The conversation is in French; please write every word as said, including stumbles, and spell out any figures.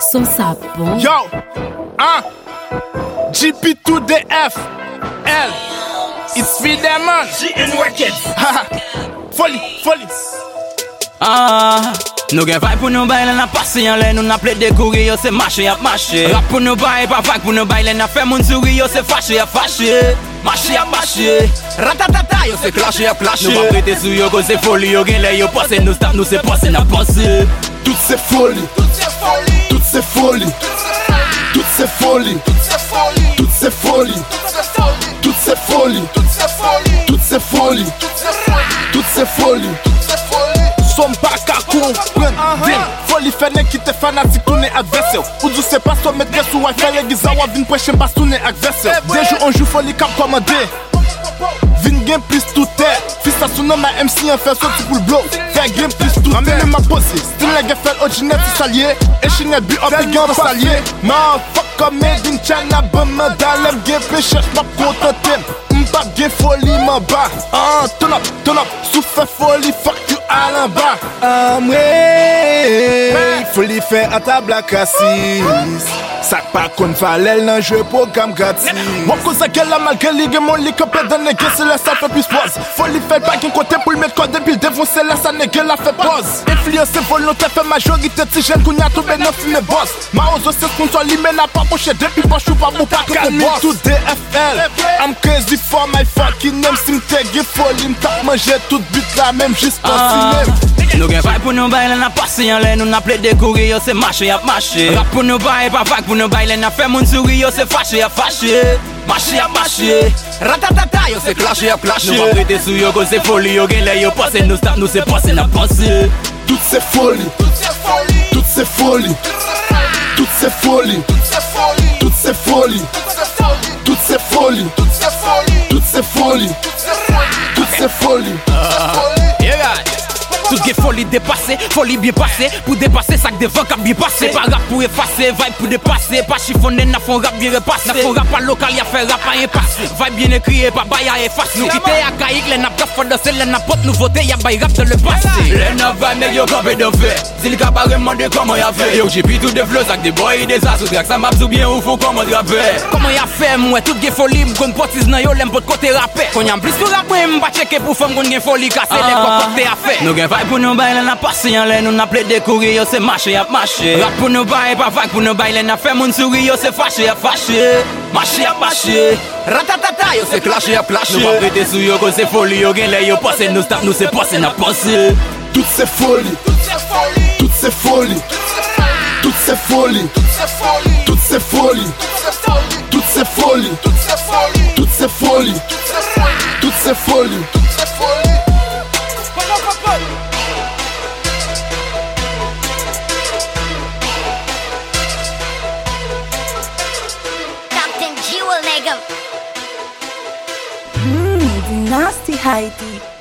Son sapon. Yo, hein? G P two D F L. It's me them man. G N Wicked. Folie, folie. Ah, nous gen vibe pour nous bailler, n'a passé en l'air, nous n'a plaidé courir, yo c'est marché, y'a marché. Rap pour nous bailler, pas vague pour nous bailler, n'a fait mon sourire, yo c'est fâché, y'a fâché. Marché, y'a marché. Ratatata, yo c'est clashé, y'a clashé. Nous va prêter sous yo, cause c'est folie, yo gen l'air, yo passé, nous stop, nous c'est passé, n'a passé. Toutes ces folies, toutes ces folies, toutes ces folies, toutes ces folies, toutes ces folies, toutes ces folies, toutes ces folies, toutes ces folies, toutes ces folies. Somme pas qu'à comprendre. Folie fait n'est qui te fanatique tourner adversaire. Ou du c'est pas son maîtresse ou wifi les gizawa vin prêcher pas tourner adversaire. Des jours on joue folie cap commandé. Vin game plus tout terre. Fils à son nom ma M C en fait sorti pour le blow. Fait game plus tout terre. Ramène ma possé. Style la gueule fait original c'est salier. Et chinette bu up et gain salier. Man fuck comme made in China. Bon dans le game fait cherche pas contenter. M'pas bien folie m'en bas. Ah turn up, turn up. Souffle folie fuck you à l'en bas. Amré folie fait à table à cassis. Sac pas qu'on fallait l'enjeu programme gratis. Moi cause à quelle la malgré ligue mon lit copé dans les gueux c'est la ça fait plus pause. Folie fait pas qu'un côté pour le mettre code depuis le défoncer la ça n'est la fait pause. Influence volontaire fait majorité de jeunes qu'on y a tout ben non fume boss. Ma ose c'est qu'on soit limé n'a pas poché depuis pas chou pas mon pas que boss. To D F L I'm crazy for my fucking name. Si m't'aigué folie m'tap manger toute but la même juste pour cinéma. Nous gen vibe pour nous bailler, n'a passé en l'air, nous n'a plaidé courir, yo c'est marché, y'a marché. Rap pour nous bailler, pas vague pour nous bailler, n'a fait mon sourire, yo c'est fâché, y'a fâché. Marché, y'a marché. Ratatata, yo c'est clashé, y'a clashé. Nous va prêter sous yo, cause c'est folie, yo gen l'air, yo passé, nous stop, nous c'est passé, n'a passé. Toutes ces folies, toutes ces folies, toutes ces folies, toutes ces folies, toutes ces folies, toutes ces folies, toutes ces folies, toutes ces folies, toutes ces folies. Tout gen folie dépassé, folie bien passé. Pour dépasser, sac devant cap bien passé. Pas rap pour effacer, vibe pour dépasser. Pas chiffonner, n'a font rap bien repassé. N'a font rap pas local, y'a fait rap à impasser. Vibe bien écrit, pas bail à effacer. Nous quitter à Kaïk, les n'a pas fait danser, les n'a pas de nouveauté, y'a bail rap de le passé. Les n'a pas nèg yo campé de fait. Si le cap a demandé comment y'a fait. Yo j'ai pris tout des flows, sac des boys, des as, ou ça m'a ou bien ou faut comment rapper. Comment y'a fait, moi, tout gen folie, m'gon portis nan yo, l'aime pas de côté rapper. Quand y'a plus pour rapper, m'pa checker pour femme qu'on gen folie, casser les cocottes à fait. Pour nous bailler, n'a passé en l'air, nous n'a plaidé courir, yo c'est marché, y'a marché. Rap pour nous bailler, pas vague pour nous bailler, n'a fait mon sourire, yo c'est fâché, y'a fâché. Marché, y'a marché. Ratatata, yo c'est clashé, y'a clashé. Nous va prêter sous yo, cause c'est folie, yo gen l'air, yo passé, nous stop, nous c'est passé, n'a passé. Toutes ces folies, toutes ces folies, toutes ces folies, toutes ces folies, toutes ces folies, toutes ces folies, toutes ces folies, toutes ces folies. Mmm, nasty Heidi.